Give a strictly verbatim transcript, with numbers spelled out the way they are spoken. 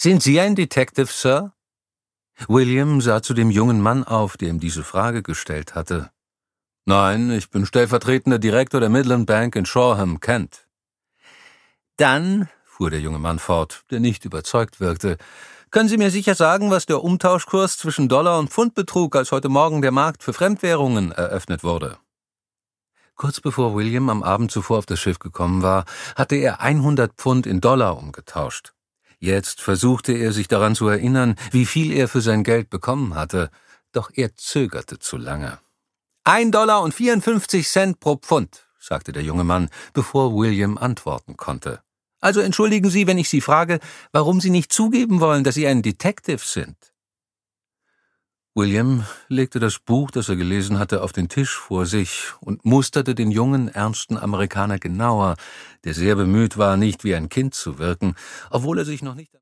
»Sind Sie ein Detective, Sir?« William sah zu dem jungen Mann auf, der ihm diese Frage gestellt hatte. »Nein, ich bin stellvertretender Direktor der Midland Bank in Shoreham, Kent.« »Dann«, fuhr der junge Mann fort, der nicht überzeugt wirkte, »können Sie mir sicher sagen, was der Umtauschkurs zwischen Dollar und Pfund betrug, als heute Morgen der Markt für Fremdwährungen eröffnet wurde?« Kurz bevor William am Abend zuvor auf das Schiff gekommen war, hatte er hundert Pfund in Dollar umgetauscht. Jetzt versuchte er, sich daran zu erinnern, wie viel er für sein Geld bekommen hatte, doch er zögerte zu lange. »Ein Dollar und vierundfünfzig Cent pro Pfund«, sagte der junge Mann, bevor William antworten konnte. »Also entschuldigen Sie, wenn ich Sie frage, warum Sie nicht zugeben wollen, dass Sie ein Detective sind?« William legte das Buch, das er gelesen hatte, auf den Tisch vor sich und musterte den jungen, ernsten Amerikaner genauer, der sehr bemüht war, nicht wie ein Kind zu wirken, obwohl er sich noch nicht